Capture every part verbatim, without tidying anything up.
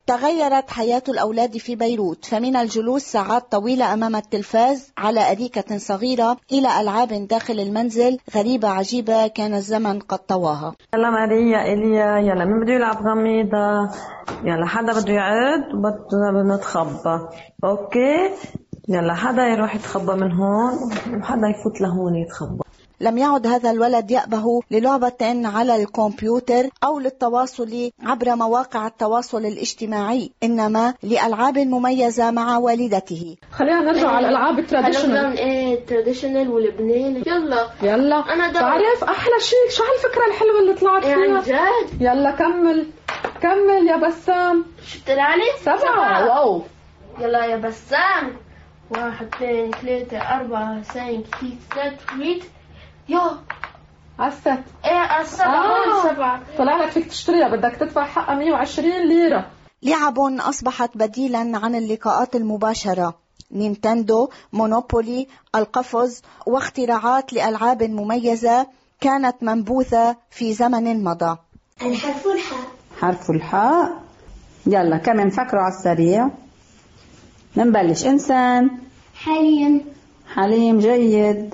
تغيرت حياة الأولاد في بيروت، فمن الجلوس ساعات طويلة أمام التلفاز على أريكة صغيرة إلى ألعاب داخل المنزل غريبة عجيبة كان الزمن قد طواها. يلا ماريا إيليا، يلا مين بده يلعب غميضة؟ يلا حدا بده يعد بدنا نتخبى. أوكي يلا حدا يروح يتخبى من هون وحدا يفوت لهون يتخبى. لم يعد هذا الولد يأبه للعبة على الكمبيوتر أو للتواصل عبر مواقع التواصل الاجتماعي، إنما لألعاب مميزة مع والدته. خلينا نرجع على الألعاب التراديشنال. ايه تراديشنال والبنين. يلا يلا أنا تعرف أحلى شيء شو هالفكرة الحلوة اللي طلعت فيها يعني جد. يلا كمل كمل يا بسام. شو بتلعلي؟ سبعة. واو يلا يا بسام. واحد اثنين ثلاثة أربعة خمسة ستة ثمانية. يا عالست ايه السبعة. آه. هون سبعة. طلع لك فيك تشتريها، بدك تدفع حقها مية وعشرين ليرة. لعب أصبحت بديلا عن اللقاءات المباشرة، نينتندو، مونوبولي، القفز واختراعات لألعاب مميزة كانت منبوذة في زمن مضى. الحرف الحاء. حرف الحاء. يلا كم نفكروا على السريع. نبلش. إنسان. حليم. حليم جيد.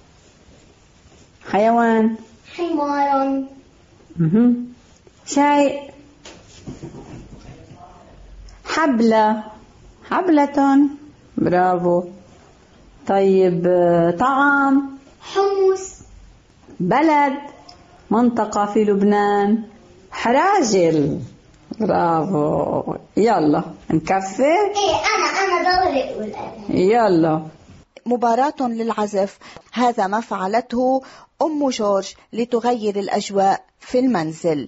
حيوان. حمار. مهم. شيء. حبلة. حبلة. برافو. طيب طعام. حمص. بلد. منطقة في لبنان. حراجل. برافو. يلا نكفي. ايه انا انا دوري والآن. يلا. مباراة للعزف، هذا ما فعلته أم جورج لتغير الأجواء في المنزل.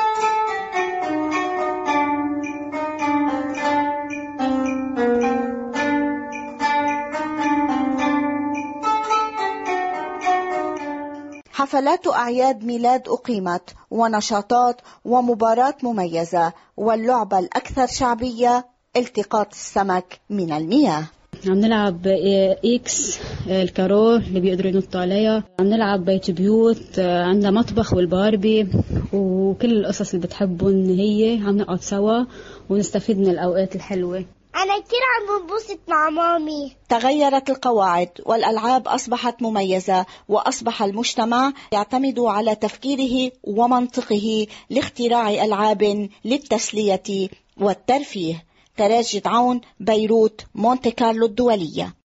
حفلات أعياد ميلاد أقيمت، ونشاطات ومباراة مميزة، واللعبة الأكثر شعبية التقاط السمك من المياه. عم نلعب إكس الكارو اللي بيقدروا ينطوا عليها، عم نلعب بيت بيوت، عندنا مطبخ والباربي وكل القصص اللي بتحبون هي، عم نقعد سوا ونستفيد من الأوقات الحلوة. أنا كتير عم بنبسط مع مامي. تغيرت القواعد والألعاب أصبحت مميزة، وأصبح المجتمع يعتمد على تفكيره ومنطقه لاختراع ألعاب للتسلية والترفيه. تراجي عون، بيروت، مونتي كارلو الدولية.